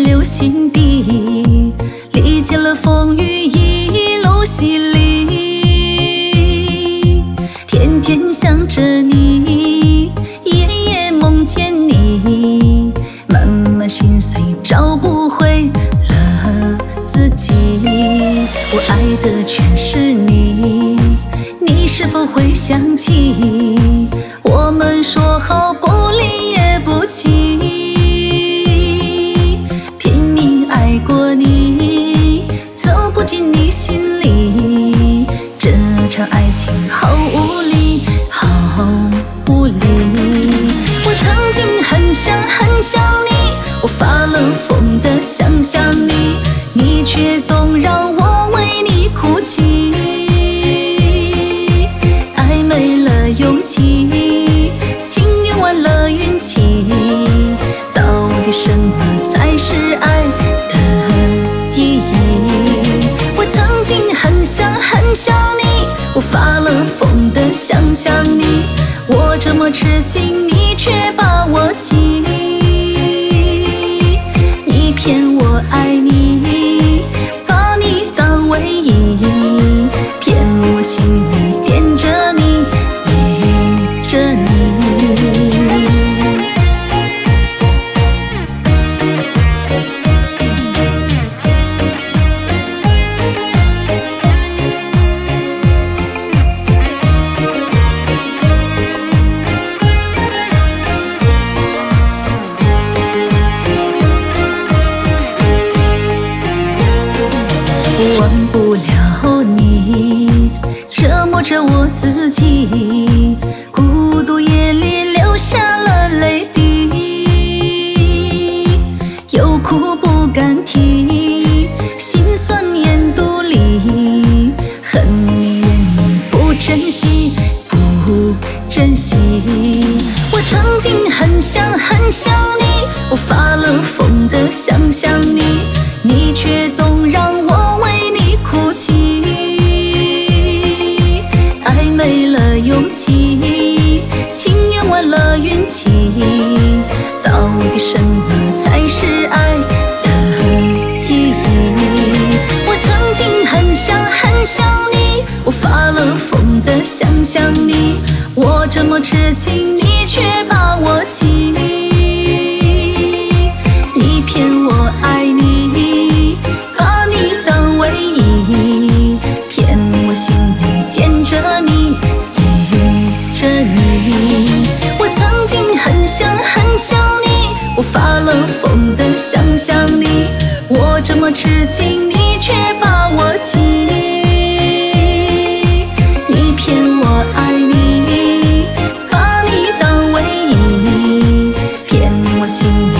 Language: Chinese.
留心底，历经了风雨一路洗礼，天天想着你，夜夜梦见你，慢慢心碎找不回了自己。我爱的全是你，你是否会想起我们说好不离也不弃，拼命爱过你，走不进你心里，这场爱情好无力，好无力。我曾经很想很想你，我发了疯的想想你，你却总让我为你哭泣，爱没了勇气，情缘完了运气，到底什么才是爱的意义？我曾经很想很想你，我发了疯的想想你，我这么痴情，你却把我弃，你骗我爱你，把你当唯一，骗我心里惦着你，依着你。忘不了你，折磨着我自己，孤独夜里流下了泪滴，有苦不敢提，心酸眼肚里，恨你怨你不珍惜，不珍惜。我曾经很想很想你，我发了疯的想想你，你却总让我为你哭泣，爱没了勇气，情缘完了运气，到底什么才是爱的意义？我曾经很想很想你，我发了疯的想想你，我这么痴情，你却把我弃，你骗我爱你，把你当唯一，骗我心里惦着你，依着你。我曾经很想很想你，我发了疯的想想你，我这么痴情，你却把我弃，你骗我爱你，把你当唯一，骗我心里